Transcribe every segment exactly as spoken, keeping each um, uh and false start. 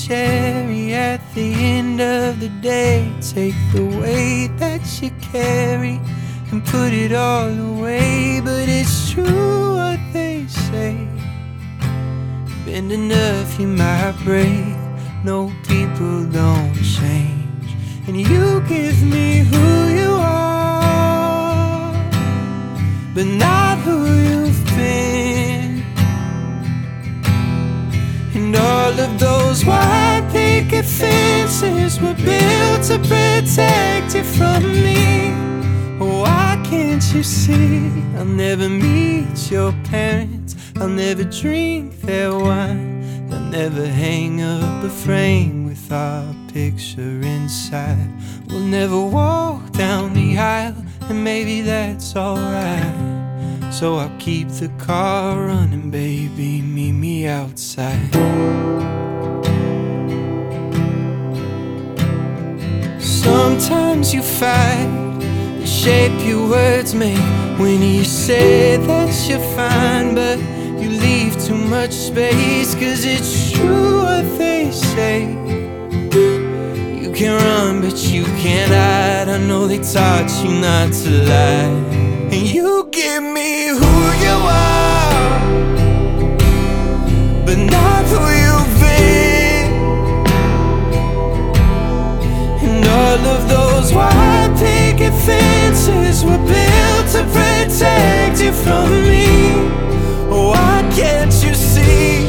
cherry at the end of the day. Take the weight that you carry and put it all away. But it's true what they say, bend enough you might break. No, people don't change, and you give me who you are, but not who you've been. And all of those white picket fences were built to protect you from me. Why can't you see? I'll never meet your parents, I'll never drink their wine, they'll never hang up a frame with our picture inside. We'll never walk down the aisle, and maybe that's alright. So I'll keep the car running, baby, meet me outside. Sometimes you fight the shape your words make when you say that you're fine, but you leave too much space. Cause it's true what they say, you can run but you can't hide. I know they taught you not to lie, and you give me who you are, but not who you've been. And all of those white picket fences were built to protect you from me. Why can't you see?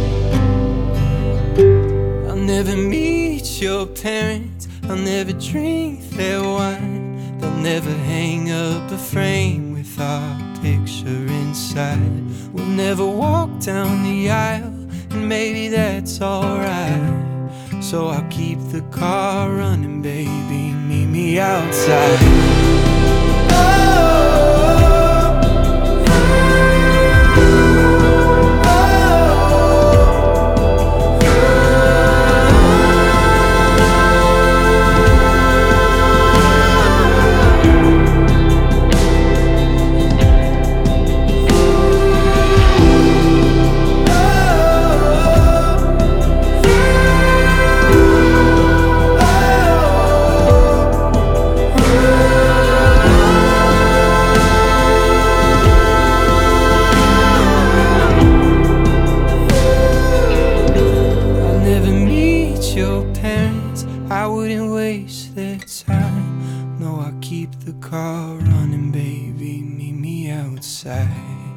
I'll never meet your parents, I'll never drink their wine, they'll never hang up a frame with our picture inside. We'll never walk down the aisle, and maybe that's alright. So I'll keep the car running, baby, meet me outside. Oh, I wouldn't waste their time. No, I'll keep the car running, baby, meet me outside.